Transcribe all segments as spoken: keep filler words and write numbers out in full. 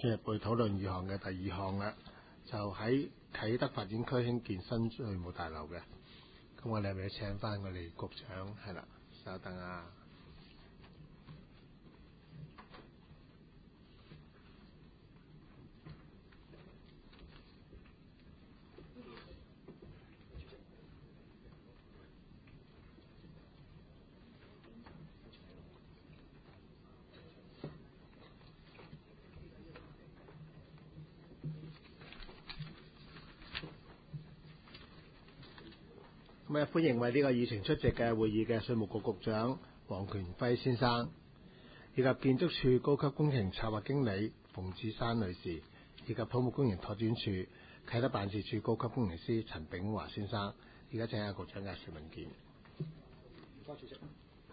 進入去討論議項嘅第二項啦，就喺啟德發展區興建新稅務大樓嘅。咁我哋係咪要請翻我哋局長？係啦，稍等啊。咁啊，歡迎為呢個議程出席嘅會議嘅稅務局局長黃權輝先生，以及建築署高級工程策劃經理馮志山女士，以及土木工程拓展署啟德辦事處高級工程師陳炳華先生。而家請下局長介紹文件。 唔該，主席。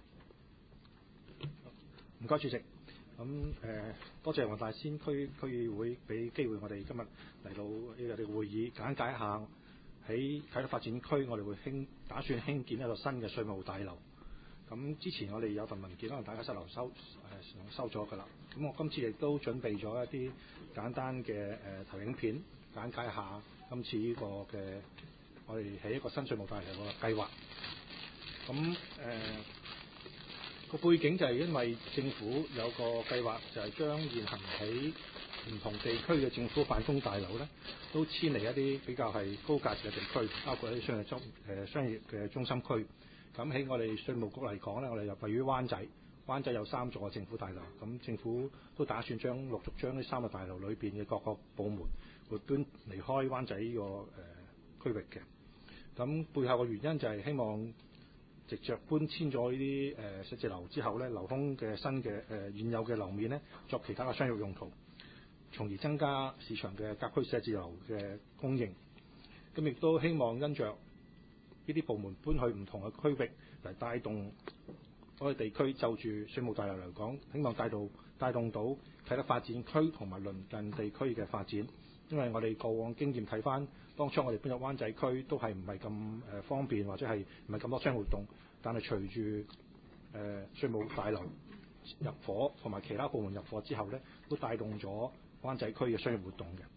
唔該，主席。咁誒、呃，多謝黃大仙區區議會俾機會我哋今日嚟到呢個嘅會議，簡介一下喺啟德發展區我哋會興打算興建一個新嘅稅務大樓。咁之前我哋有份文件，可能大家收留收誒、呃、收咗㗎啦。咁我今次亦都準備咗一啲簡單嘅誒、呃、投影片，簡介一下今次呢個嘅我哋喺一個新稅務大樓嘅計劃。咁誒。呃個背景就係因為政府有個計劃，就係將現行喺唔同地區嘅政府辦公大樓咧，都遷離一啲比較係高價值嘅地區，包括一啲商業中誒商業嘅中心區。咁喺我哋稅務局嚟講咧，我哋就位於灣仔，灣仔有三座嘅政府大樓。咁政府都打算將陸續將呢三個大樓裏邊嘅各個部門會搬離開灣仔呢個誒區域嘅。咁背後嘅原因就係希望，藉着搬遷咗呢啲誒寫字樓之後咧，留空嘅新嘅誒、呃、現有嘅樓面咧，作其他嘅商業用途，從而增加市場嘅甲區寫字樓嘅供應。咁亦都希望因着呢啲部門搬去唔同嘅區域嚟帶動嗰個地區就住稅務大樓嚟講，希望帶到帶動到啟德發展區同埋鄰近地區嘅發展。因為我哋過往經驗睇翻，當初我哋搬入灣仔區都係唔係咁誒方便，或者係唔係咁多商業活動。但係隨住誒稅務大樓入伙同埋其他部門入伙之後咧，都帶動咗灣仔區嘅商業活動嘅。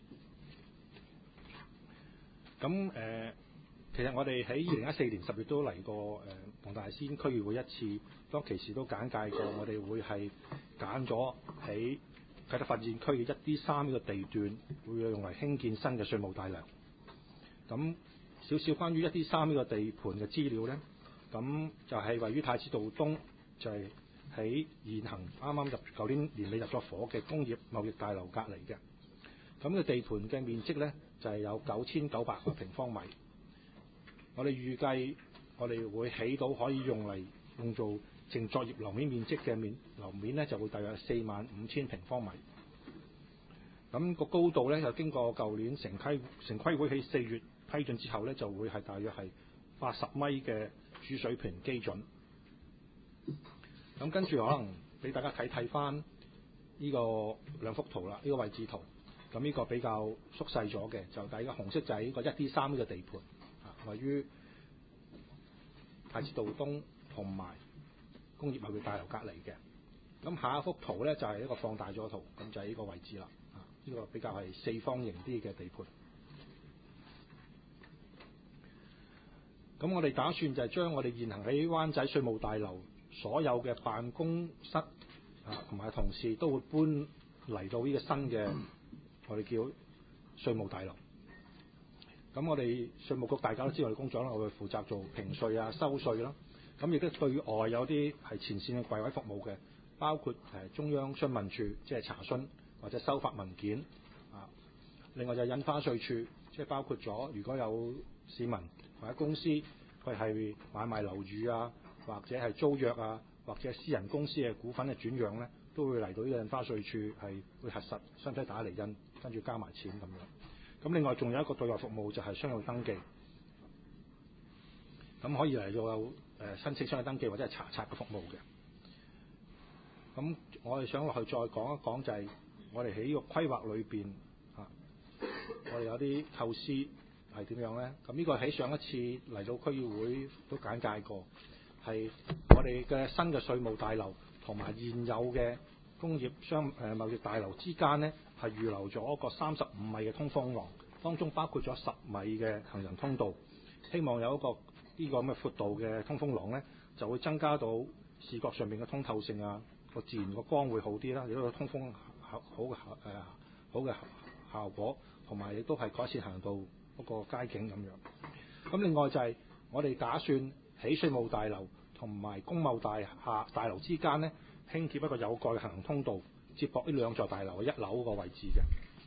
咁誒、呃，其實我哋喺二零一四年十月都嚟過誒黃大仙區議會一次，當其時都簡介過，我哋會係揀咗喺啟德發展區嘅一 D 三呢個地段，會用嚟興建新嘅稅務大樓。咁少少關於一 D 三呢個地盤嘅資料咧，咁就係位於太子道東，就係、是、喺現行啱啱入舊年年尾入咗伙嘅工業貿易大樓隔離嘅。咁嘅地盤嘅面積咧就係、是、有九千九百個平方米。我哋預計我哋會起到可以用嚟用做淨作業樓面面積嘅面樓面咧，就會大約四萬五千平方米。咁、那個高度咧就經過舊年城規城規會喺四月批准之後咧，就會係大約係八十米嘅主水平基準。咁跟住可能俾大家睇睇翻呢個兩幅圖啦，呢、這個位置圖。咁呢個比較縮細咗嘅，就第一個紅色就係呢個一 D 三呢個地盤，啊，位於太子道東同埋工業貿易大樓隔離嘅。咁下一幅圖咧就係、是、一個放大咗圖，咁就係呢個位置啦。啊，呢、這個比較係四方形啲嘅地盤。咁我哋打算就係將我哋現行喺灣仔稅務大樓所有嘅辦公室啊，同埋同事都會搬嚟到呢個新嘅我哋叫稅務大樓。咁我哋稅務局大家都知道我哋工作啦，我會負責做評稅啊、收稅啦。咁亦都對外有啲係前線嘅櫃位服務嘅，包括誒中央詢問處，即係查詢或者收發文件啊。另外就係印花稅處，即係包括咗如果有市民或者公司佢係買賣樓宇啊，或者係租約啊，或者私人公司嘅股份嘅轉讓咧，都會嚟到呢個印花稅處係會核實，身體打嚟印，跟住交埋錢咁樣。咁另外仲有一個對外服務就係商業登記，咁可以嚟到有誒申請商業登記或者係查冊嘅服務嘅。咁我哋想落去再講一講就係我哋喺呢個規劃裏邊啊，我哋有啲構思係點樣咧？咁呢個喺上一次嚟到區議會都簡介過，係我哋嘅新嘅稅務大樓同埋現有嘅工業商誒貿易大樓之間咧， 係預留咗一個三十五米嘅通風廊，當中包括咗十米嘅行人通道。希望有一個呢個咁嘅闊度嘅通風廊呢，就會增加到視覺上面嘅通透性啊，個自然個光會好啲啦，亦都有通風好好嘅誒好嘅效果，同埋亦都係改善行人道嗰個街景咁樣。咁另外就係我哋打算喺稅務大樓同埋工貿大廈大樓之間呢，興建一個有蓋嘅行人通道，接駁呢兩座大樓嘅一樓個位置嘅。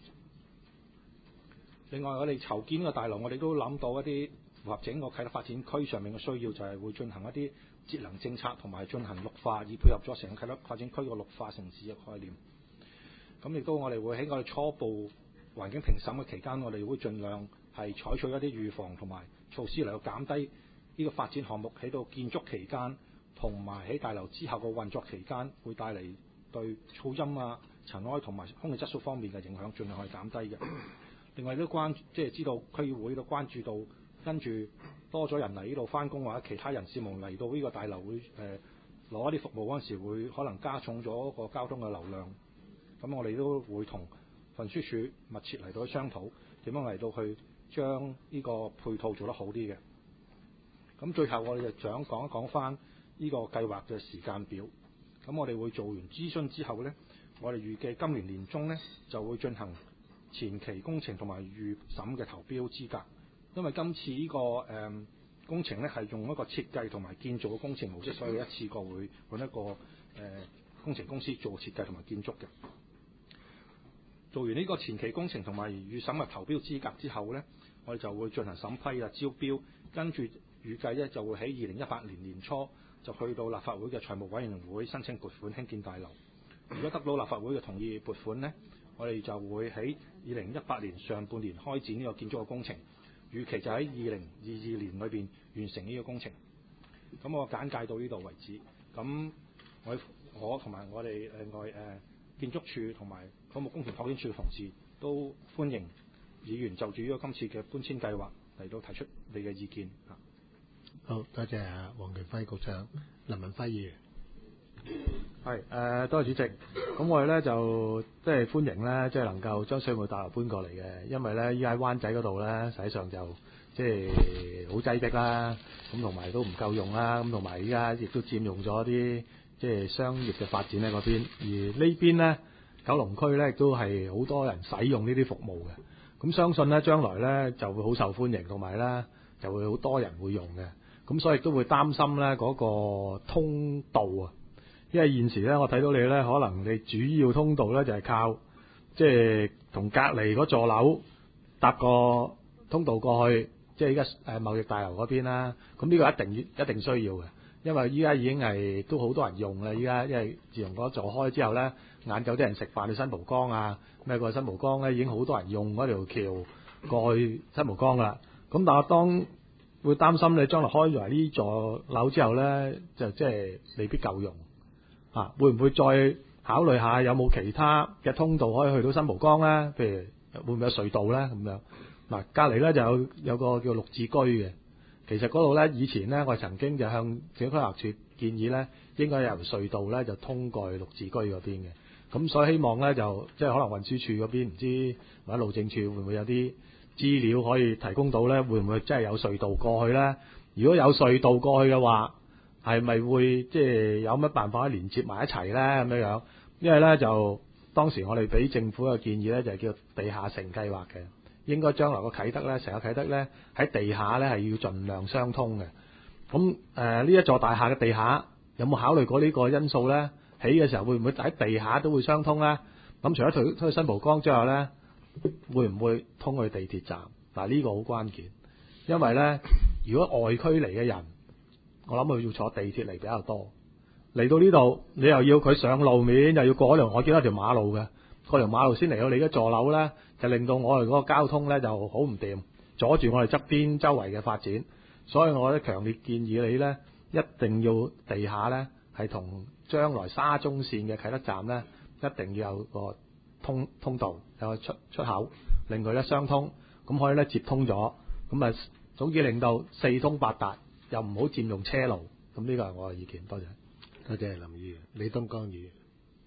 另外我哋籌建呢個大樓，我哋都諗到一啲符合整個啟德發展區上面嘅需要，就係、是、會進行一啲節能政策同埋進行綠化，以配合咗成個啟德發展區個綠化城市嘅概念。咁亦都我哋會喺我哋初步環境評審嘅期間，我哋會盡量係採取一啲預防同埋措施嚟到減低呢個發展項目喺到建築期間同埋喺大樓之後嘅運作期間會帶嚟對噪音啊、塵埃同埋空氣質素方面嘅影響，盡量去減低嘅。另外都關即係知道區議會都關注到，跟住多咗人嚟呢度翻工或者其他人士們嚟到呢個大樓會誒攞、呃、一啲服務嗰陣時，會可能加重咗個交通嘅流量。咁我哋都會同運輸署密切嚟到去商討點樣嚟到去將呢個配套做得好啲嘅。咁最後我哋就想講一講翻呢個計劃嘅時間表。咁我哋會做完諮詢之後呢，我哋預計今年年中呢就會進行前期工程同埋預審嘅投標資格。因為今次呢、這個誒、呃、工程呢係用一個設計同埋建造嘅工程模式，所以一次過會揾一個誒、呃、工程公司做設計同埋建築嘅。做完呢個前期工程同埋預審嘅投標資格之後呢，我哋就會進行審批啊、招標，跟住預計呢就會喺二零一八年年初就去到立法會嘅財務委員會申請撥款興建大樓。如果得到立法會嘅同意撥款呢，我哋就會喺二零一八年上半年開展呢個建築嘅工程，預期就喺二零二二年裏邊完成呢個工程。咁我簡介到呢度為止。咁我我同埋我哋另外誒、呃、建築署同埋土木工程拓展署嘅同事都歡迎議員就住呢個今次嘅搬遷計劃嚟到提出你嘅意見。 好多謝啊，黃權輝局長。林文輝議員。 係誒、呃，多謝主席。咁我哋咧就即係歡迎咧，即係能夠將稅務大樓搬過嚟嘅，因為咧依家喺灣仔嗰度咧，實際上就即係好擠迫啦，咁同埋都唔夠用啦，咁同埋依家亦都佔用咗啲即係商業嘅發展喺嗰邊，而呢邊咧九龍區咧亦都係好多人使用呢啲服務嘅，咁相信咧將來咧就會好受歡迎，同埋咧就會好多人會用嘅，咁所以亦都會擔心咧嗰個通道啊。因為現時咧，我睇到你咧，可能你主要通道咧就係靠即係同隔離嗰座樓搭個通道過去，即係依家誒貿易大樓嗰邊啦。咁呢個一定一定需要嘅，因為依家已經係都好多人用啦。依家因為自從嗰座開之後咧，晏晝啲人食飯去新蒲崗啊，咩過去新蒲崗咧已經好多人用嗰條橋過去新蒲崗啦。咁但係當會擔心你將來開咗呢座樓之後咧，就即係未必夠用。啊，會唔會再考慮下有冇其他嘅通道可以去到新蒲崗咧？譬如會唔會有隧道咧？咁樣嗱，隔離咧就有有個叫綠置居嘅，其實嗰度咧以前咧我曾經就向政府規劃處建議咧，應該由隧道咧就通過去綠置居嗰邊嘅。咁所以希望咧就即係可能運輸署嗰邊唔知或者路政署會唔會有啲資料可以提供到咧？會唔會真係有隧道過去咧？如果有隧道過去嘅話，係咪會即係有乜辦法可以連接埋一齊咧？咁樣樣，因為咧就當時我哋俾政府嘅建議咧，就係叫地下城計劃嘅，應該將來個啟德咧，成個啟德咧喺地下咧係要盡量相通嘅。咁誒呢一座大廈嘅地下有冇考慮過呢個因素咧？起嘅時候會唔會喺地下都會相通咧？咁除咗推推新蒲崗之外咧，會唔會通去地鐵站？嗱、這、呢個好關鍵，因為咧如果外區嚟嘅人，我諗佢要坐地鐵嚟比較多，嚟到呢度你又要佢上路面，又要過條我見到條馬路嘅，過條馬路先嚟到你嘅座樓咧，就令到我哋嗰個交通咧就好唔掂，阻住我哋側邊周圍嘅發展。所以我咧強烈建議你咧，一定要地下咧係同將來沙中線嘅啟德站咧，一定要有個通通道，有個出出口，令佢咧相通，咁可以咧接通咗，咁啊總之令到四通八達。又唔好佔用車路，咁呢個係我嘅意見。多謝， 多謝林議員。李東江議員。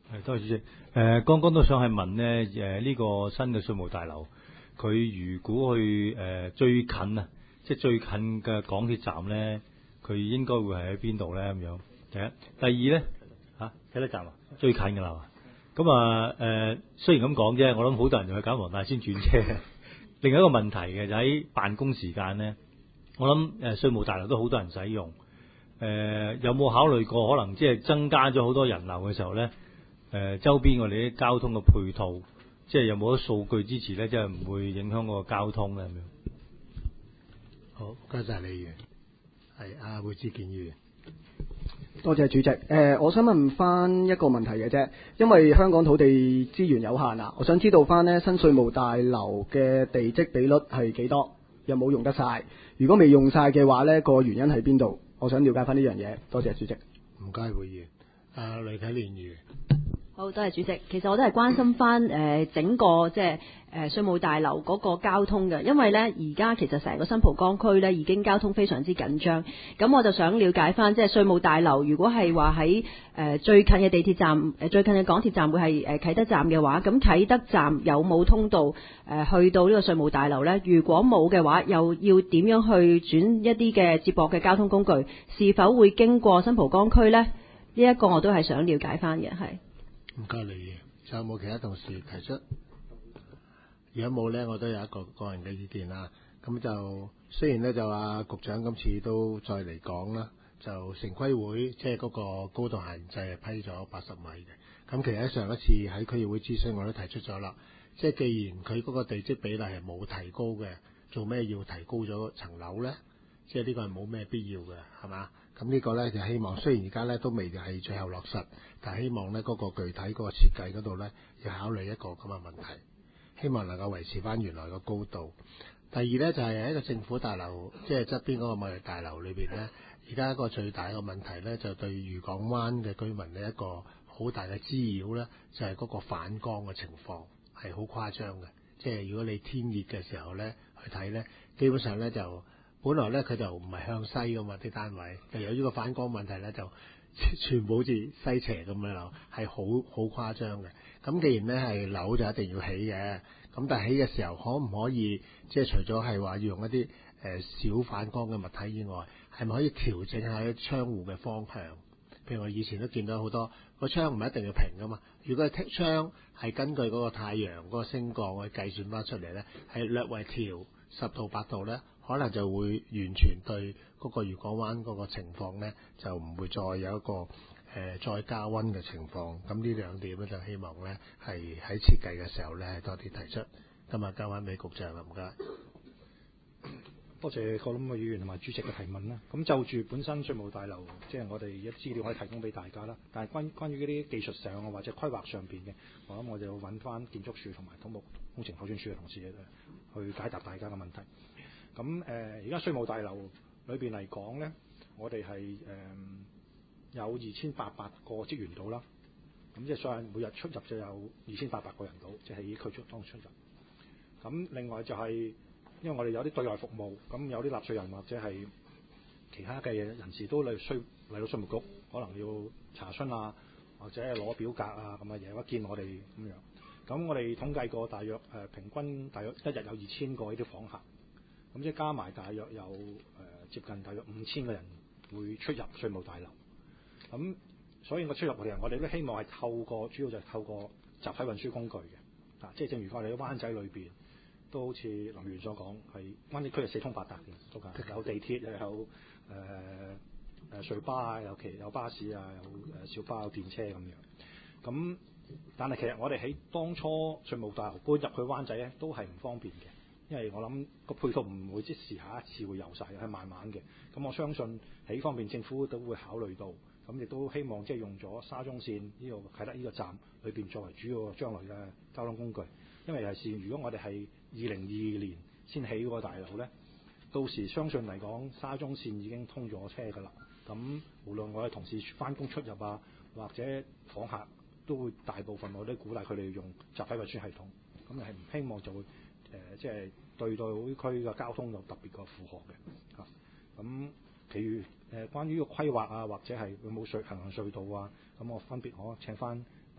係，多謝主席。誒、呃，剛剛都想係問呢，誒、呃、呢、這個新嘅稅務大樓，佢如果去誒、呃、最近啊，即係最近嘅港鐵站咧，佢應該會係喺邊度咧？咁樣第一，第二咧嚇啟德站啊，最近㗎啦嘛。咁啊誒，雖然咁講啫，我諗好多人就去揀黃大仙轉車。另外一個問題嘅就喺辦公時間咧，我諗誒稅務大樓都好多人使用。誒、呃、有冇考慮過可能即係增加咗好多人流嘅時候咧？誒、呃、周邊我哋啲交通嘅配套，即係有冇啲數據支持咧？即係唔會影響嗰個交通咧咁樣。 好，多謝李議員。係阿會志健議員。 多謝主席。誒、呃，我想問翻一個問題嘅啫，因為香港土地資源有限啊，我想知道翻呢新稅務大樓嘅地積比率係幾多，有冇用得晒？如果未用晒嘅話呢個原因喺邊度？我想了解翻呢樣嘢。多謝主席。 唔該，會議員。阿雷啟蓮議員。 好，多謝主席。其實我都係關心翻誒、呃、整個即係誒稅務大樓嗰個交通嘅，因為咧而家其實成個新蒲崗區咧已經交通非常之緊張。咁我就想了解翻，即係稅務大樓如果係話喺誒最近嘅地鐵站，誒、呃、最近嘅港鐵站會係誒啟德站嘅話，咁啟德站有冇通道誒、呃、去到呢個稅務大樓咧？如果冇嘅話，又要點樣去轉一啲嘅接駁嘅交通工具？是否會經過新蒲崗區咧？呢、這、一個我都係想了解翻嘅，係。 唔該，李議員。仲有冇其他同事提出？如果冇呢，我都有一個個人嘅意見啦。咁就雖然呢，就話局長今次都再嚟講啦，就城規會即係嗰個高度限制係批咗八十米嘅。咁其實上一次喺區議會諮詢我都提出咗啦，即係既然佢嗰個地積比例係冇提高嘅，做咩要提高咗層樓呢？即係呢個係冇咩必要嘅，係嘛？咁呢個呢，就希望，雖然而家呢都未係最後落實，但係希望呢嗰、嗰個具體嗰個設計嗰度呢，要考慮一個咁嘅問題，希望能夠維持翻原來個高度。第二呢，就係喺一個政府大樓，即係側邊嗰個貿易大樓裏邊呢，而家一個最大嘅問題呢，就對漁港灣嘅居民呢一個好大嘅滋擾呢，就係、是、嗰個反光嘅情況係好誇張嘅。即係如果你天熱嘅時候呢，去睇呢，基本上呢就。本來咧佢就唔係向西噶嘛啲單位，就有呢個反光問題咧，就全部好似西斜咁樣咯，係好好誇張嘅。咁既然咧係樓就一定要起嘅，咁但係起嘅時候可唔可以即係除咗係話要用一啲誒小反光嘅物體以外，係咪可以調整下啲窗戶嘅方向？譬如我以前都見到好多個窗唔係一定要平噶嘛，如果係窗係根據嗰個太陽嗰個升降去計算翻出嚟咧，係略為調十度八度咧。可能就會完全對嗰個漁港灣嗰個情況呢，就唔會再有一個誒、呃、再加溫嘅情況。咁呢兩點咧，就希望呢係喺設計嘅時候呢，多啲提出。今日交翻俾局長啦，唔該。 多謝各位議員同埋主席嘅提問啦。咁就住本身稅務大樓，即係我哋一資料可以提供俾大家啦。但係關關於嗰啲技術上啊或者規劃上邊嘅，我諗我就要揾翻建築署同埋土木工程拓展署嘅同事去解答大家嘅問題。咁誒，而家稅務大樓裏邊嚟講咧，我哋係誒有二千八百個職員到啦。咁即係所謂每日出入就有二千八百個人到，即係喺區出當出入。咁另外就係、是、因為我哋有啲對外服務，咁有啲納稅人或者係其他嘅人士都嚟需嚟到稅務局，可能要查詢啊，或者係攞表格啊咁嘅嘢，或者見我哋咁樣。咁我哋統計過，大約誒、呃、平均大約一日有二千個呢啲訪客。咁即係加埋大約有誒、呃、接近大約五千個人會出入稅務大樓。咁所以我出入嘅人，我哋都希望係透過主要就係透過集體運輸工具嘅。啊，即係正如我哋喺灣仔裏邊都好似林議員所講，係灣仔區係四通八達嘅，都係有地鐵又有誒誒隧巴啊，有其有巴士啊，有誒小巴有電車咁樣。咁但係其實我哋喺當初稅務大樓搬入去灣仔咧，都係唔方便嘅。因為我諗個配套唔會即時下一次會有晒，係慢慢嘅。咁我相信喺呢方面政府都會考慮到，咁亦都希望即係用咗沙中線呢個啟德呢個站裏邊作為主要將來嘅交通工具。因為尤其是如果我哋係二零二二年先起嗰個大樓咧，到時相信嚟講沙中線已經通咗車㗎啦。咁無論我哋同事翻工出入啊，或者訪客都會大部分我都鼓勵佢哋用集體運輸系統。咁係唔希望就會。誒、呃，即係對到呢區嘅交通有特別嘅負荷嘅嚇。咁、啊，其餘誒、呃、關於個規劃啊，或者係有冇隧行人隧道啊，咁我分別我請翻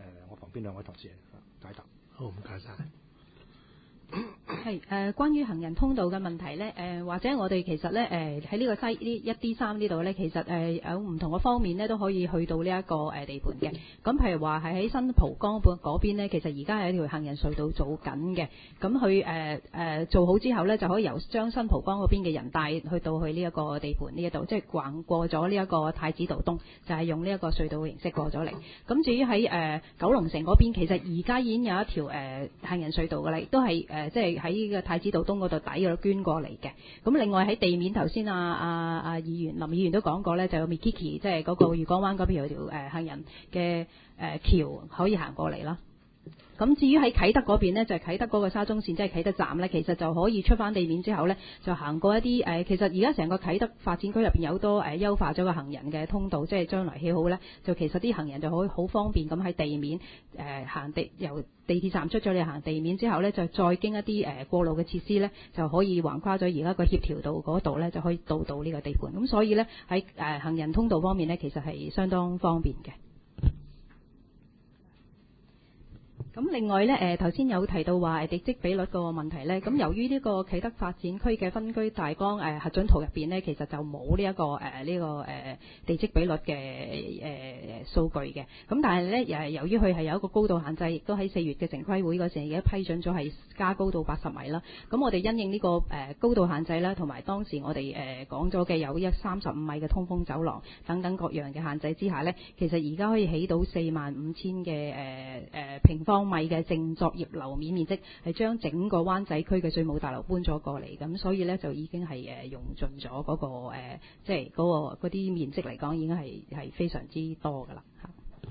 我旁邊兩位同事解答。 好，唔該晒。 係誒、呃，關於行人通道嘅問題咧，誒、呃、或者我哋其實咧誒喺呢、呃、個西呢一 D 三呢度咧，其實誒、呃、有唔同嘅方面咧都可以去到呢一個誒地盤嘅。咁譬如話係喺新蒲崗嗰邊咧，其實而家係一條行人隧道做緊嘅。咁佢誒誒做好之後咧，就可以由將新蒲崗嗰邊嘅人帶去到去呢一個地盤呢一度，即係橫過咗呢一個太子道東，就係、是、用呢一個隧道嘅形式過咗嚟。咁至於喺誒、呃、九龍城嗰邊，其實而家已經有一條誒、呃、行人隧道㗎啦，亦都係誒、呃、即係喺呢個太子道東嗰度底嗰度捐過嚟嘅。咁另外喺地面，頭先啊啊啊議員林議員都講過咧，就有 Mikiki 即係嗰個漁港灣嗰邊有條誒、呃、行人嘅誒、呃、橋可以行過嚟啦。咁至於喺啟德嗰邊呢，就係、是、啟德嗰個沙中線，即係啟德站呢，其實就可以出翻地面之後呢，就行過一啲誒、呃，其實而家成個啟德發展區入邊有好多誒、呃、優化咗個行人嘅通道，即係將來起好呢，就其實啲行人就可以好方便咁喺地面誒、呃、行地由地鐵站出咗嚟行地面之後呢，就再經一啲誒、呃、過路嘅設施呢，就可以橫跨咗而家個協調道嗰度呢，就可以到到呢個地盤。咁所以呢，喺誒、呃、行人通道方面呢，其實係相當方便嘅。咁另外咧，誒頭先有提到話地積比率個問題咧，咁由於呢個啟德發展區嘅分區大綱誒、呃、核准圖入邊呢，其實就冇呢一個誒呢、呃這個誒、呃、地積比率嘅誒數據嘅。咁但係咧，誒由於佢係有一個高度限制，亦都喺四月嘅城規會嗰時而家批准咗係加高到八十米啦。咁我哋因應呢、這個誒、呃、高度限制啦，同埋當時我哋誒講咗嘅有一三十五米嘅通風走廊等等各樣嘅限制之下呢，其實而家可以起到四萬五千嘅誒誒平方米嘅淨作業樓面面積，係將整個灣仔區嘅稅務大樓搬咗過嚟，咁所以呢，就已經係誒用盡咗嗰個誒，即係嗰個嗰啲面積嚟講，已經係係非常之多噶啦嚇。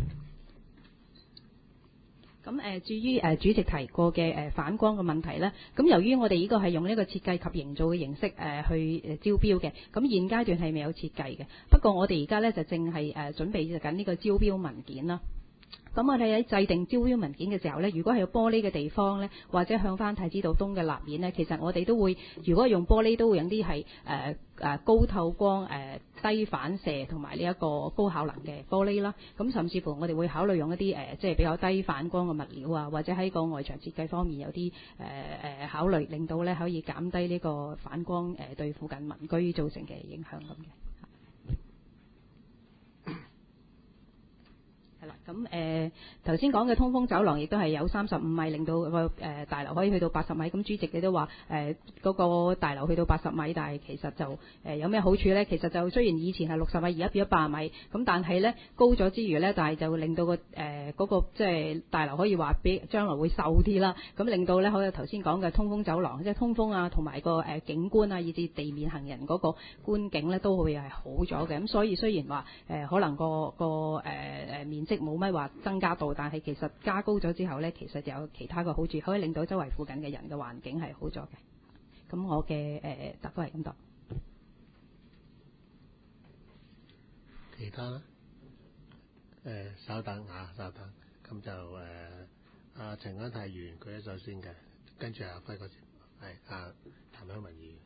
咁誒、呃，至於誒、呃、主席提過嘅誒、呃、反光嘅問題咧，咁由於我哋呢個係用呢個設計及營造嘅形式誒、呃、去誒招標嘅，咁現階段係未有設計嘅。不過我哋而家咧就正係誒、呃、準備緊呢個招標文件啦。咁我哋喺制定招標文件嘅時候呢，如果係有玻璃嘅地方呢，或者向翻太子道東嘅立面呢，其實我哋都會，如果用玻璃都會有啲係誒誒高透光誒、呃、低反射同埋呢一個高效能嘅玻璃啦。咁甚至乎我哋會考慮用一啲誒、呃、即係比較低反光嘅物料啊，或者喺個外牆設計方面有啲誒誒考慮，令到呢可以減低呢個反光誒、呃、對附近民居造成嘅影響咁嘅。係啦，咁誒頭先講嘅通風走廊亦都係有三十五米，令到個誒、呃、大樓可以去到八十米。咁主席你都話誒嗰個大樓去到八十米，但係其實就誒、呃、有咩好處咧？其實就雖然以前係六十米，而家變咗八十米，咁但係咧高咗之餘咧，但係就會令到個誒嗰個即係大樓可以話比將來會瘦啲啦。咁令到咧好似頭先講嘅通風走廊，即係通風啊，同埋個誒景觀啊，以至地面行人嗰個觀景咧都會係好咗嘅。咁所以雖然話誒、呃、可能個個誒誒面即冇乜話增加到，但係其實加高咗之後呢，其實有其他嘅好處，可以令到周圍附近嘅人嘅環境係好咗嘅。咁我嘅誒答都係咁多。 其他咧？誒、呃，稍等啊，稍等。咁就誒，阿、呃、陳安泰議員舉一手先嘅，跟住阿輝哥先，係阿譚香文議員。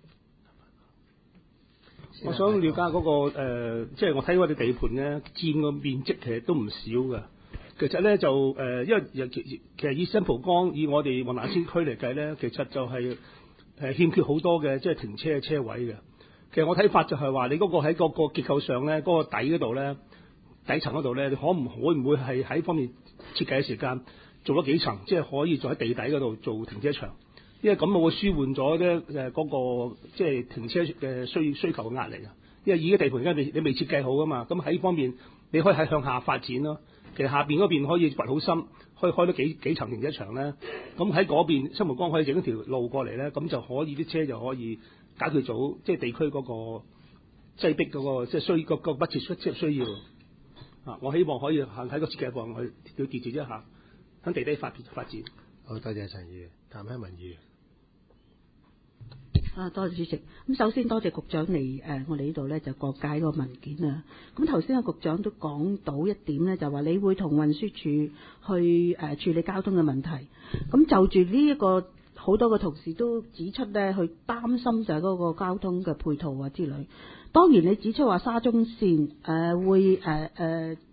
我想了解嗰、那個誒，即、呃、係、就是、我睇我哋地盤咧，佔個面積其實都唔少㗎。其實咧就誒、呃，因為其實以新蒲崗以我哋黃大仙區嚟計咧，其實就係誒欠缺好多嘅即係停車嘅車位嘅。其實我睇法就係話，你嗰個喺嗰個結構上咧，嗰、那個底嗰度咧，底層嗰度咧，你可唔會唔會係喺方面設計嘅時間做咗幾層，即、就、係、是、可以做喺地底嗰度做停車場？因為咁我會舒緩咗咧誒嗰個即係停車嘅需需求嘅壓力啊！因為而家地盤而家你你未設計好噶嘛，咁喺呢方面你可以喺向下發展咯。其實下邊嗰邊可以掘好深，可以開多幾幾層停車場咧。咁喺嗰邊新蒲崗可以整一條路過嚟咧，咁就可以啲車就可以解決到即係地區嗰個擠逼嗰、嗰個即係需個個不切需需要啊！我希望可以行喺個設計方去要調節一下，喺地底發發展。 好，多謝陳議員，譚香文議員。 啊，多謝主席。咁首先多謝局長嚟誒、呃，我哋呢度咧就過解個文件啊。咁頭先個局長都講到一點咧，就話你會同運輸署去誒、呃、處理交通嘅問題。咁就住呢一個，好多個同事都指出咧，去擔心就係嗰個交通嘅配套啊之類。當然你指出話沙中線誒、呃、會誒誒、呃呃、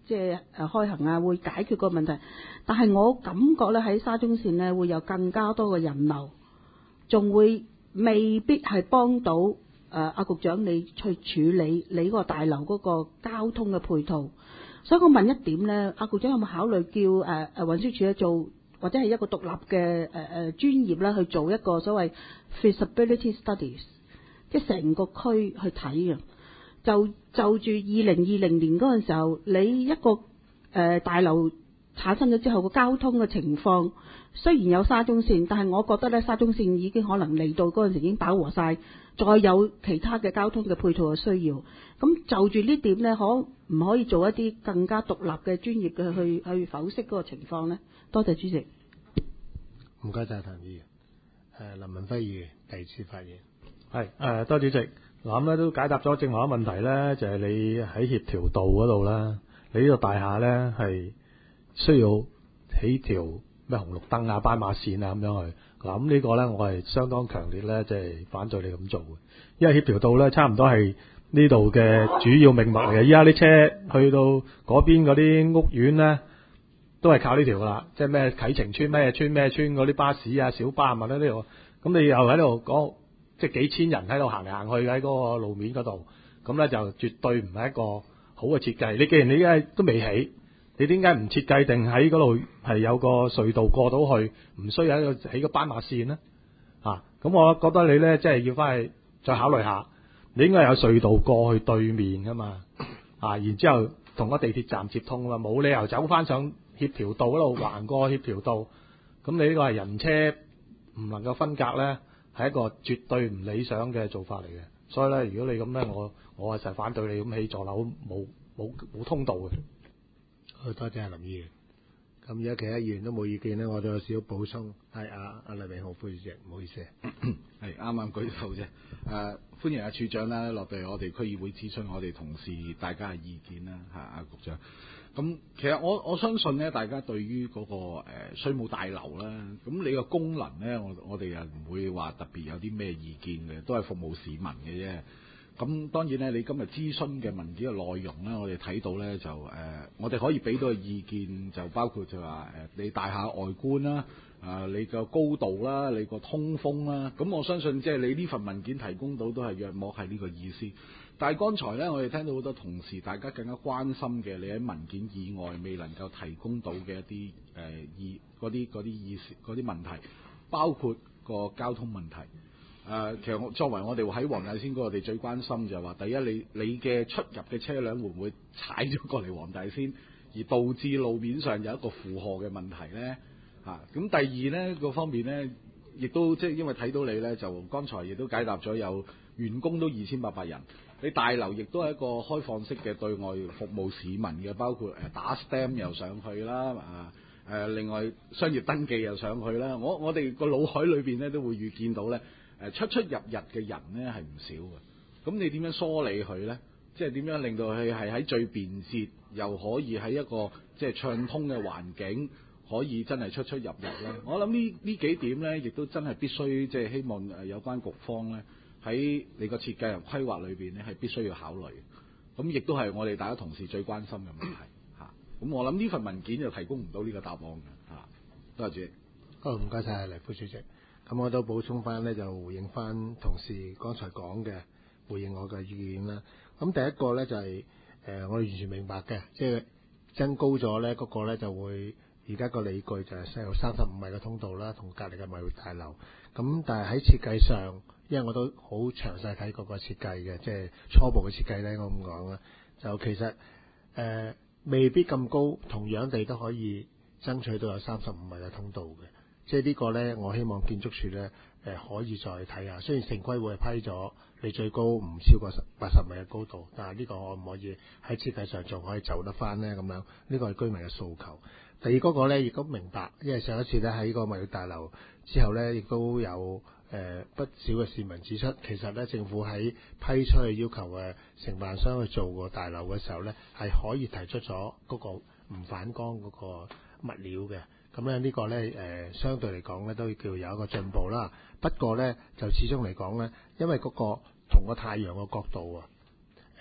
即係誒開行啊，會解決個問題。但係我感覺咧喺沙中線咧會有更加多嘅人流，仲會未必係幫到誒阿局長你去處理你嗰個大樓嗰個交通嘅配套。所以我問一點咧，阿局長有冇考慮叫誒誒運輸署咧做，或者係一個獨立嘅誒誒專業咧去做一個所謂 feasibility studies， 即係成個區去睇嘅。就就住二零二零年嗰陣時候，你一個誒、呃、大樓產生咗之後個交通嘅情況，雖然有沙中線，但係我覺得咧沙中線已經可能嚟到嗰陣時已經飽和晒，再有其他嘅交通嘅配套嘅需要。咁就住呢點咧，可唔可以做一啲更加獨立嘅專業嘅去去剖析嗰個情況呢？多謝主席。 唔該晒，譚議員。誒，林文輝議員第二次發言。 係誒，多謝主席。嗱咁咧都解答咗正話嘅問題咧，就係、是、你喺協調道嗰度啦，你呢個大廈咧係需要起條咩紅綠燈啊、斑馬線啊咁樣去。嗱咁呢個咧，我係相當強烈咧，即係反對你咁做嘅，因為協調道咧差唔多係呢度嘅主要命脈嚟嘅。依家啲車去到嗰邊嗰啲屋苑咧，都係靠呢條噶啦，即係咩啟晴邨咩邨咩邨嗰啲巴士啊、小巴啊呢度，咁你又喺度講。即係幾千人喺度行嚟行去喺嗰個路面嗰度，咁咧就絕對唔係一個好嘅設計。你既然你而家都未起，你點解唔設計定喺嗰度係有個隧道過到去，唔需要喺度起個斑馬線呢？啊，咁我覺得你咧即係要翻去再考慮下，你應該有隧道過去對面噶嘛，啊，然之後同個地鐵站接通啊嘛，冇理由走翻上協調道嗰度橫過協調道，咁你呢個係人車唔能夠分隔咧。係一個絕對唔理想嘅做法嚟嘅，所以咧，如果你咁咧，我我係實反對你咁起座樓冇冇冇通道嘅。 好多謝林議員。咁而家其他議員都冇意見咧，我都有少少補充。係阿阿黎明浩副主席，唔好意思。 係啱啱舉手啫。誒、呃，歡迎阿處長啦，落嚟我哋區議會諮詢我哋同事大家嘅意見啦，嚇阿局長。咁其實我我相信咧，大家對於嗰、那個誒稅務大樓啦，咁你個功能咧，我我哋又唔會話特別有啲咩意見嘅，都係服務市民嘅啫。咁當然咧，你今日諮詢嘅文件嘅內容咧，我哋睇到咧就誒、呃，我哋可以俾到嘅意見就包括就話誒，你大廈外觀啦，啊、呃，你個高度啦，你個通風啦，咁我相信即係你呢份文件提供到都係約莫係呢個意思。但係剛才咧，我哋聽到好多同事，大家更加關心嘅，你喺文件以外未能夠提供到嘅一啲誒意嗰啲嗰啲意思嗰啲問題，包括個交通問題。誒、呃，其實我作為我哋喺黃大仙嗰個，我哋最關心就係話，第一，你你嘅出入嘅車輛會唔會踩咗過嚟黃大仙，而導致路面上有一個負荷嘅問題咧？嚇、啊，咁第二咧個方面咧，亦都即係因為睇到你咧，就剛才亦都解答咗有員工都二千八百人。你大樓亦都係一個開放式嘅對外服務市民嘅，包括誒打 stamp 又上去啦，啊誒另外商業登記又上去啦。我我哋個腦海裏邊咧都會預見到咧，誒出出入入嘅人咧係唔少嘅。咁你點樣梳理佢咧？即係點樣令到佢係喺最便捷，又可以喺一個即係暢通嘅環境，可以真係出出入入咧？我諗呢呢幾點咧，亦都真係必須即係希望誒有關局方咧。喺你個設計同規劃裏邊咧，係必須要考慮。咁亦都係我哋大家同事最關心嘅問題嚇。咁我諗呢份文件就提供唔到呢個答案嘅嚇。多謝主席。 好，唔該晒黎副主席。咁我都補充翻咧，就回應翻同事剛才講嘅，回應我嘅意見啦。咁第一個咧就係、是、誒、呃，我哋完全明白嘅，即係增高咗咧，嗰個咧就會而家個理據就係有三十五米嘅通道啦，同隔離嘅貿易大樓。咁但係喺設計上，因為我都好詳細睇過個設計嘅，即係初步嘅設計咧，我咁講啦，就其實誒、呃、未必咁高，同樣地都可以爭取到有三十五米嘅通道嘅。即係呢個咧，我希望建築署咧誒可以再睇下。雖然城規會係批咗你最高唔超過八十米嘅高度，但係呢個可唔可以喺設計上仲可以走得翻咧？咁樣呢個係居民嘅訴求。第二嗰個咧亦都明白，因為上一次咧喺個貿易大樓之後咧，亦都有誒、呃、不少嘅市民指出，其實咧政府喺批出去要求嘅承辦商去做個大樓嘅時候咧，係可以提出咗嗰個唔反光嗰個物料嘅。咁咧呢個咧誒、呃、相對嚟講咧都叫有一個進步啦。不過咧就始終嚟講咧，因為嗰個同個太陽嘅角度啊，誒、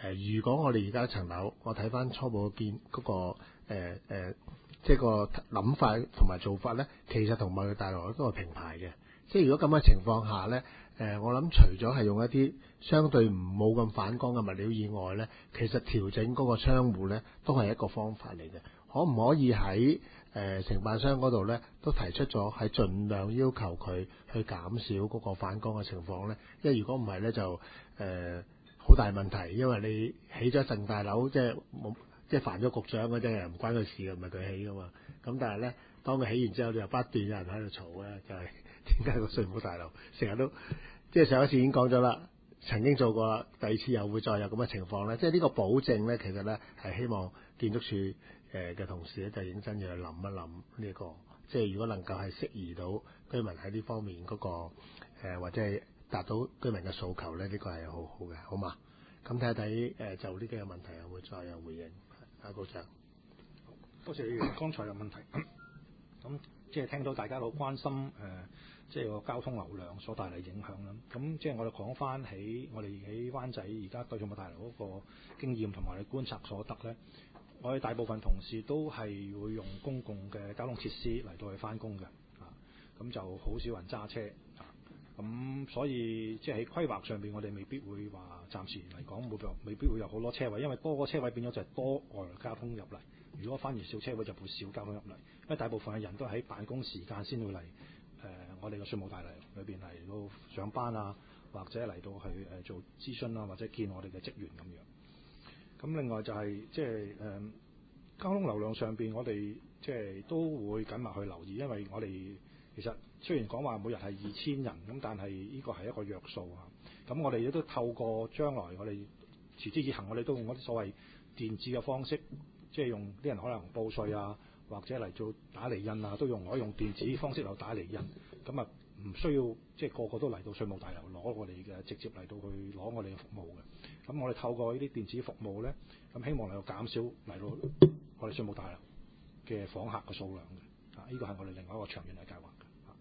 呃，如果我哋而家一層樓，我睇翻初步建嗰、那個誒、呃呃、即係個諗法同埋做法咧，其實同貿易大樓都係平排嘅。即係如果咁嘅情況下咧，誒、呃、我諗除咗係用一啲相對唔冇咁反光嘅物料以外咧，其實調整嗰個窗戶咧都係一個方法嚟嘅。可唔可以喺誒、呃、承辦商嗰度咧都提出咗係盡量要求佢去減少嗰個反光嘅情況咧？因為如果唔係咧就誒。呃好大問題，因為你起咗一層大樓，即係冇即係煩咗局長嘅啫，唔關佢事嘅，唔係佢起噶嘛。咁但係咧，當佢起完之後，你又不斷有人喺度嘈咧，就係點解個稅務大樓成日都即係上一次已經講咗啦，曾經做過啦，第二次又會再有咁嘅情況咧。即係呢個保證咧，其實咧係希望建築署誒嘅同事咧就認真要去諗一諗呢個，即係如果能夠係適宜到居民喺呢方面嗰個誒或者係達到居民嘅訴求咧，呢、這個係好好嘅，好嘛？咁睇睇誒就呢幾個問題，有冇再有回應？阿局長， 多謝議員剛才嘅問題。咁即係聽到大家好關心誒，即係個交通流量所帶嚟影響啦。咁即係我哋講翻起我哋喺灣仔而家對稅務大樓嗰個經驗同埋我哋觀察所得咧，我哋大部分同事都係會用公共嘅交通設施嚟到去翻工嘅，啊，咁就好少人揸車。咁所以即係喺規劃上邊，我哋未必會話暫時嚟講冇未必會有好多車位，因為多個車位變咗就係多外來交通入嚟。如果反而少車位就會少交通入嚟，因為大部分嘅人都喺辦公時間先會嚟誒、呃、我哋嘅稅務大樓裏邊嚟到上班啊，或者嚟到去誒做諮詢啊，或者見我哋嘅職員咁樣。咁另外就係、是、即係誒、呃、交通流量上邊，我哋即係都會緊密去留意，因為我哋其實雖然講話每日係二千人，咁但係呢個係一個約數啊。咁我哋亦都透過將來我哋持之以恆，我哋都用嗰啲所謂電子嘅方式，即係用啲人可能報稅啊，或者嚟做打釐印啊，都用可以用電子方式嚟打釐印。咁啊唔需要即係個個都嚟到稅務大樓攞我哋嘅，直接嚟到去攞我哋嘅服務嘅。咁我哋透過呢啲電子服務咧，咁希望嚟到減少嚟到我哋稅務大樓嘅訪客嘅數量嘅。啊，呢個係我哋另外一個長遠嘅計劃。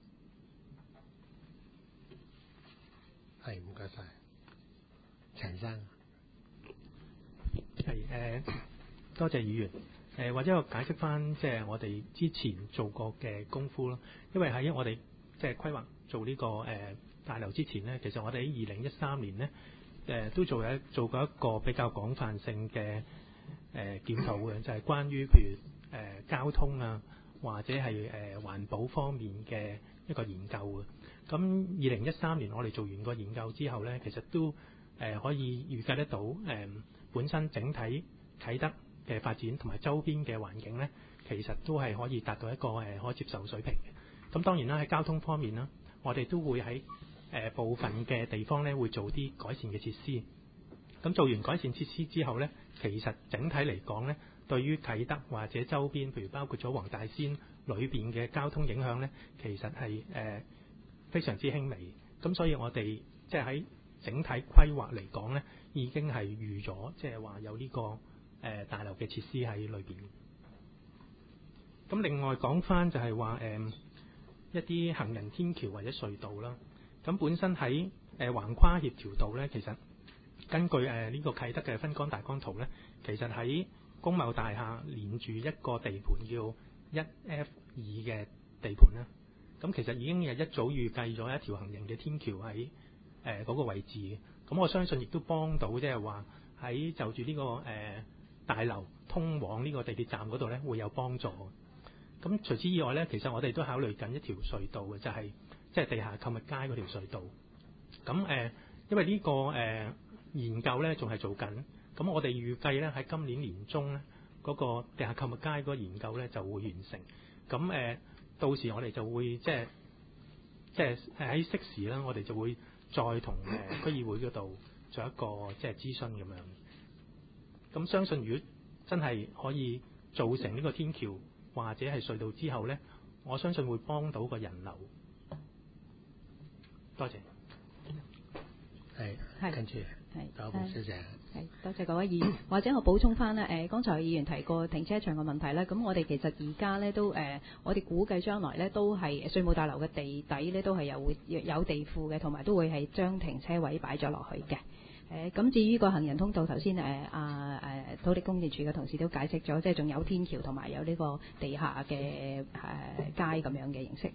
係，唔該晒，陳生。 係誒、呃，多謝議員。誒、呃、或者我解釋翻，即係我哋之前做過嘅功夫咯。因為喺我哋即係規劃做呢、這個誒、呃、大樓之前咧，其實我哋喺二零一三年咧，誒、呃、都做一做過一個比較廣泛性嘅誒、呃、檢討嘅，就係、是、關於譬如誒、呃、交通啊，或者係誒、呃、環保方面嘅一個研究嘅。咁二零一三年我哋做完個研究之後咧，其實都誒、呃、可以預計得到誒、呃、本身整體啟德嘅發展同埋周邊嘅環境咧，其實都係可以達到一個誒、呃、可接受水平嘅。咁當然啦，喺交通方面啦，我哋都會喺誒、呃、部分嘅地方咧會做啲改善嘅設施。咁做完改善設施之後咧，其實整體嚟講咧，對於啟德或者周邊，譬如包括咗黃大仙裏邊嘅交通影響咧，其實係誒、呃非常之輕微，咁所以我哋即係喺整體規劃嚟講咧，已經係預咗，即係話有呢、這個誒、呃、大樓嘅設施喺裏邊。咁另外講翻就係話誒一啲行人天橋或者隧道啦，咁本身喺誒、呃、橫跨協調道咧，其實根據誒呢、呃這個啟德嘅分綱大綱圖咧，其實喺工貿大廈連住一個地盤叫一 F 二嘅地盤啦。咁其實已經係一早預計咗一條行人嘅天橋喺誒嗰個位置嘅，咁我相信亦都幫到即係話喺就住呢、這個誒、呃、大樓通往呢個地鐵站嗰度咧會有幫助。咁除此以外咧，其實我哋都考慮緊一條隧道嘅，就係即係地下購物街嗰條隧道。咁誒、呃，因為呢、這個誒、呃、研究咧仲係做緊，咁我哋預計咧喺今年年中咧嗰、那個地下購物街嗰個研究咧就會完成。咁誒。呃到時我哋就會即係即係喺適時啦，我哋就會再同誒區議會嗰度做一個即係諮詢咁樣。咁相信如果真係可以做成呢個天橋或者係隧道之後咧，我相信會幫到個人流。多謝。 係， 係跟住係，好，謝謝。 係，多謝各位議員。或者我補充翻咧，誒，剛才議員提過停車場嘅問題咧，咁我哋其實而家咧都誒，我哋估計將來咧都係稅務大樓嘅地底咧都係有會有地庫嘅，同埋都會係將停車位擺咗落去嘅。 誒咁至於個行人通道，頭先誒啊誒土力工程處嘅同事都解釋咗，即係仲有天橋同埋有呢個地下嘅誒、呃、街咁樣嘅形式。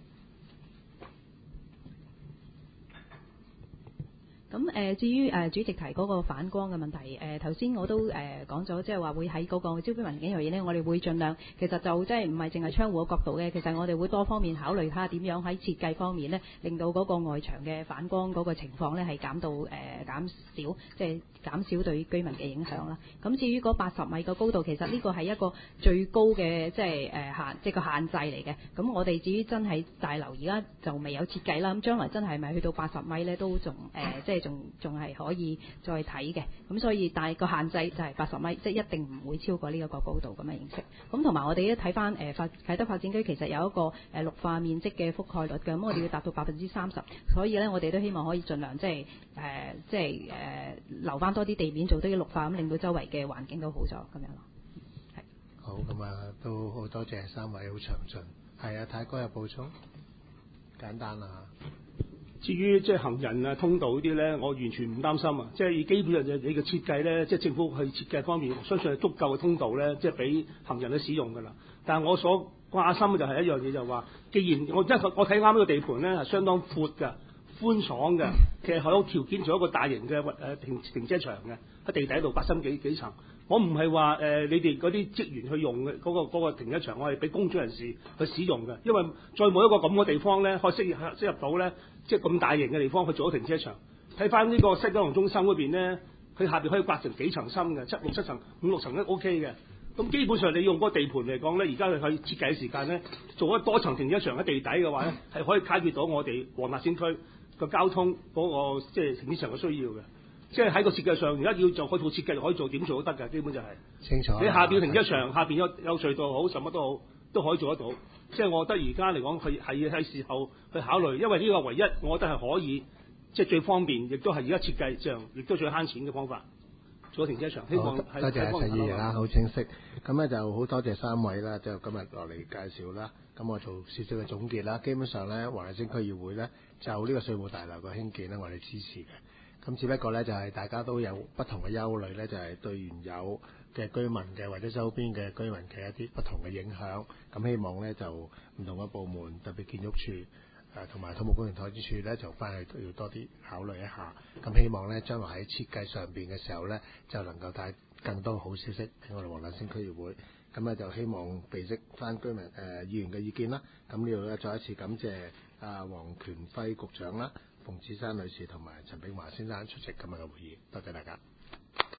咁誒、呃，至於誒、呃、主席提嗰個反光嘅問題，誒頭先我都誒、呃、講咗，即係話會喺嗰個招標文件入面呢，我哋會盡量，其實就即係唔係淨係窗戶嘅角度嘅，其實我哋會多方面考慮下點樣喺設計方面呢，令到嗰個外牆嘅反光嗰個情況呢係減到誒、呃、減少，即係減少對居民嘅影響啦。咁至於嗰八十米嘅高度，其實呢個係一個最高嘅即係誒限，即係個限制嚟嘅。咁我哋至於真係大樓而家就未有設計啦，咁將來真係咪去到八十米呢？都仲誒即係。仲仲係可以再睇嘅，咁所以但係個限制就係八十米，即係一定唔會超過呢一個高度咁嘅形式。咁同埋我哋都睇翻誒發啟德發展區其實有一個誒綠化面積嘅覆蓋率嘅，咁我哋要達到百分之三十，所以咧我哋都希望可以盡量即係誒即係誒、呃、留翻多啲地面做多啲綠化，咁令到周圍嘅環境都好咗咁樣咯。係。 好，咁啊都好多謝三位好詳盡。係啊，太哥有補充，簡單啊。 至於即係行人啊通道嗰啲咧，我完全唔擔心啊！即係基本上你嘅設計咧，即係政府去設計方面，相信係足夠嘅通道咧，即係俾行人去使用㗎啦。但係我所掛心嘅就係一樣嘢，就係話，既然我即係我睇啱呢個地盤咧係相當闊㗎、寬敞嘅，其實係有條件做一個大型嘅誒停停車場嘅，喺地底度八深幾幾層。我唔係話誒你哋嗰啲職員去用嘅嗰、嗰個嗰個停車場，我係俾公眾人士去使用嘅，因為再冇一個咁嘅地方咧，可以適合適合到咧，即係咁大型嘅地方去做咗停車場。睇翻呢個西九龍中心嗰邊咧，佢下邊可以刮成幾層深嘅，七六七層、五六層都 O K 嘅。咁基本上你用嗰個地盤嚟講咧，而家佢去設計嘅時間咧，做咗多層停車場喺地底嘅話咧，係可以解決到我哋黃大仙區個交通嗰個即係停車場嘅需要嘅。即係喺個設計上，而家要做嗰套設計可以做，點做都得㗎，基本就係、是、 清楚。 你下邊停車場，下邊有有隧道好，什麼都好，都可以做得到。即係我覺得而家嚟講，係係係時候去考慮，因為呢個唯一我覺得係可以，即係最方便，亦都係而家設計上，亦都最慳錢嘅方法。做停車場，希望係多謝陳議員啦，好清晰。咁咧就好多謝三位啦，就今日落嚟介紹啦。咁我做少少嘅總結啦。基本上咧，黃大仙區議會咧就呢個稅務大樓嘅興建咧，我哋支持嘅。咁只不過咧就係、是、大家都有不同嘅憂慮咧，就係、是、對原有嘅居民嘅或者周邊嘅居民嘅一啲不同嘅影響。咁希望咧就唔同嘅部門，特別建築署誒同埋土木工程拓展署咧，就翻去都要多啲考慮一下。咁希望咧將來喺設計上邊嘅時候咧，就能夠帶更多好消息俾我哋黃大仙區議會。咁咧就希望備悉翻居民誒、呃、議員嘅意見啦。咁呢度咧再一次感謝啊黃權輝局長啦、馮子珊女士同埋陳炳華先生出席今日嘅會議，多謝大家。